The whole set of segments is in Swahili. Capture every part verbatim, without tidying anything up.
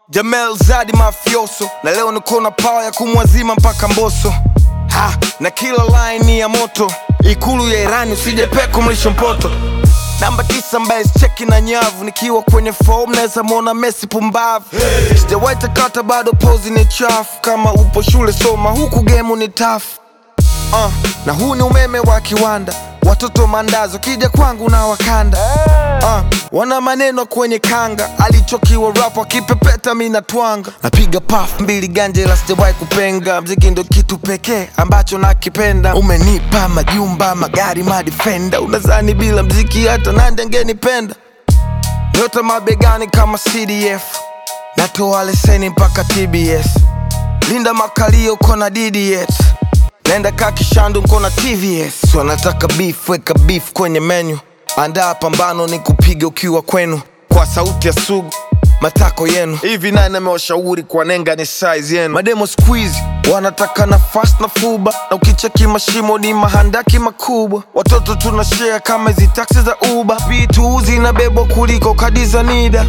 Jamel Zadi mafioso, na leo niko na power ya kumwazima mpaka Mbosso. Ha, na kila line ni ya moto, ikulu ya Irani usije peko mlisho mpoto. Namba tisa mbaye cheki na nyavu, nikiwa kwenye form naweza muona Messi pumbavu. Hey. Sijawaita kata bado pose ni chafu, kama upo shule soma huku game ni tough. Uh, na huu ni umeme wa kiwanda, watoto mandazo kija kwangu na wakanda. uh, Wana maneno kwenye kanga, alichokiwa rap wakipepeta mina twanga. Napiga puff mbili ganje la sijawahi kupenga, mziki ndo kitu pekee ambacho nakipenda. Umenipa majumba, magari, madefender, unazani bila mziki hata nande angenipenda. Nyota mabegani kama C D F, natoa leseni mpaka T B S. Linda makalio kona D D S, nenda kakishandu nkona T V S. Wanataka beef, weka beef kwenye menu, andaa pambano ni kupiga ukiwa kwenu. Kwa sauti ya Sugu, matako yenu. Hivi nani amewashauri kwa nenga ni size yenu? Mademo squeeze, wanataka na fast na fuba, na ukicheki mashimo ni mahandaki makubwa. Watoto tunashare kama hizi taxi za Uber, vitu zinabebwa kuliko kadi za Nida.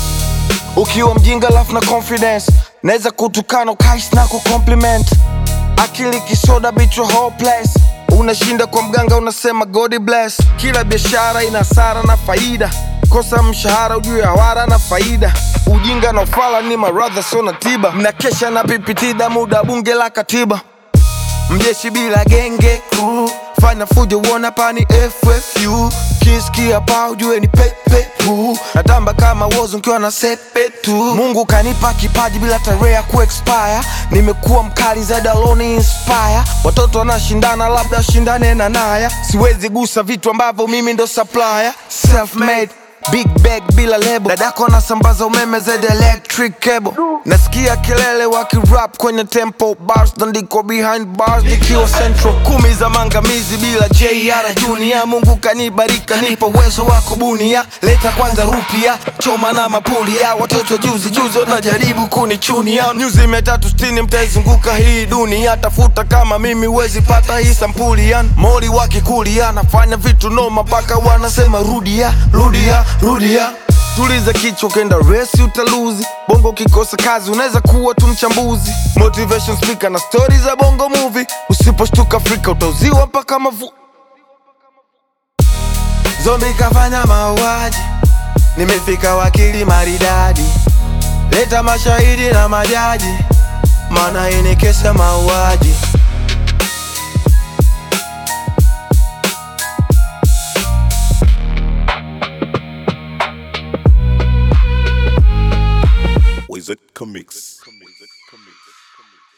Ukiwa mjinga lafu na confidence, naweza kutukana ukaishi na kucompliment. Akili kisoda bitch your whole place, unashinda kwa mganga unasema God bless. Kila biashara ina hasara na faida, kosa mshahara ujue hawara na faida. Ujinga na ufala ni maradha so na tiba, mnakesha na pipitida muda bunge la katiba. Mjeshi bila genge crew, fanya fujo uona pani F F U. Kiskia pa ujue ni pepe tu, natamba kama wozo nkiwa na sepe tu. Mungu kanipa kipaji bila tarehe ya ku-expire, nimekuwa mkali zaidi alone inspire. Watoto wanashindana labda shindane na Naya, siwezi gusa vitu ambavyo mimi ndo supplier. Self made, big bag bila lebo, dadako nasambaza umeme zaidi electric cable. Nasikia kelele waki rap kwenye tempo, bars ndiko behind bars nikiwa central. Kumi za mangamizi bila J R Junior, Mungu kanibarika nipo uwezo wa kubunia. Leta kwanza rupia, choma na mapulia, watoto juzi juzi wanajaribu kunichunia. Nyuzi mia tatu sitini mtaizunguka hii dunia, tafuta kama mimi wezi pata hii sampuli yan. Mori wakikulia, nafanya vitu noma mpaka wanasema rudia, rudia, rudia. Tuliza kichwa kenda resi utaluzi, bongo kikosa kazi unaweza kuwa tu mchambuzi. Motivation speaker na stories za bongo movie, usiposhtuka Afrika utauziwa mpaka mavu. Zombi kafanya mauaji, nimefika wakili maridadi. Leta mashahidi na majaji, maana hii ni kesi ya mauaji. Wizard Comics.